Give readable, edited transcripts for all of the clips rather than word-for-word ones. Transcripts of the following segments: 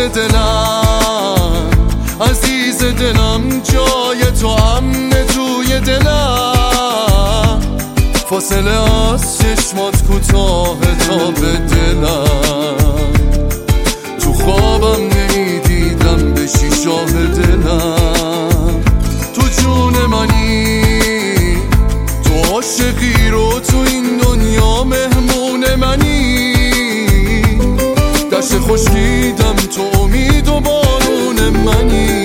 دلم، عزیز دلم، جای تو امن توی دلم. فاصله از چشمات کوتاه تا به دلم، تو خوابم نمیدیدم بشی شاه دلم. تو جون منی، تو عاشقی رو تو این دنیا مهمون منی. دشت خشکیدم تو امید و بارون منی.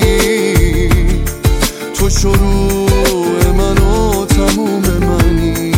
تو شروع من و تموم منی.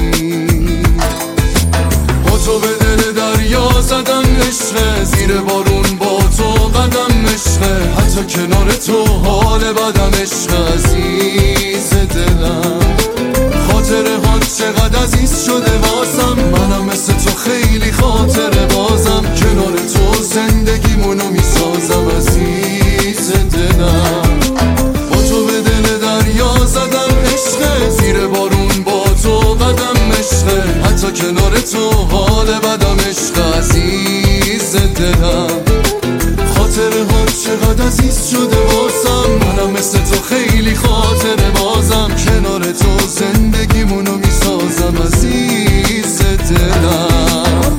با تو به دل دریا زدم عشقه، زیر بارون با تو قدم عشقه. حتی کنار تو حال بدم عشقه. عزیز دلم، خاطره ها چقدر عزیز شده واسم. منم مثل تو خیلی خاطره بازم، کنار تو زندگیمونو میسازم. عزیز دلم، با تو به دل دریا زدم عشقه، زیر بارون با تو قدم عشقه. حتی کنار تو حال بدم عشقه. عزیز دلم، خاطره ها چقدر عزیز شده واسم. منم مثل تو خیلی خاطره بازم، کنار تو زندگیمونو میسازم. عزیز دلم،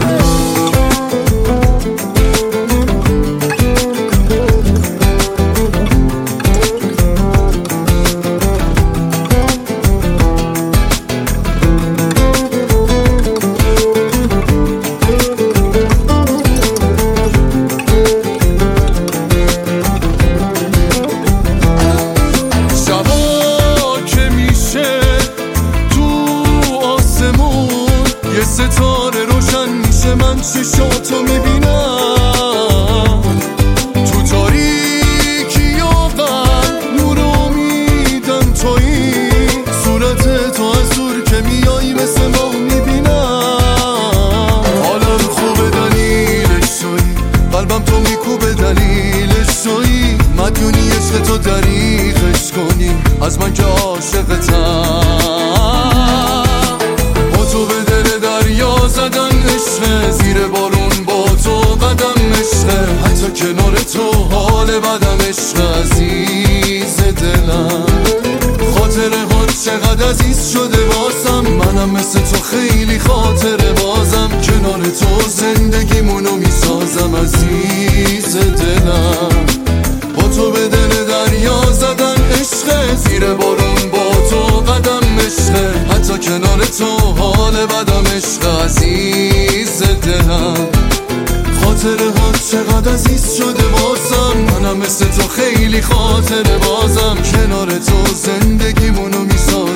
یه ستاره روشن میشه، من چشاتو میبینم. تو تاریکی و قلب نور امیدم تویی. صورت تو از دور که میایی مثل ماه میبینم. حالم خوبه دلیلش تویی، قلبم تو میکوبه دلیلش تویی. مدیونی عشق تو دریغش کنی از من که عاشقتم. تو به دل دریا زدن عشقه، زیر بارون با تو قدم عشقه. حتی کنار تو حال بدم عشقه. عزیز دلم، خاطره ها چقدر عزیز شده واسم. منم مثل تو خیلی خاطره بازم، کنار تو زندگیمونو میسازم. عزیز دلم، با تو به دل دریا زدن عشقه، زیر بارون با تو قدم عشقه. حتی کنار تو حال بدم عشقه. عزیز دلم، خاطره ها چقدر عزیز شده واسم. منم مثل تو خیلی خاطره بازم، کنار تو زندگیمونو میسازم.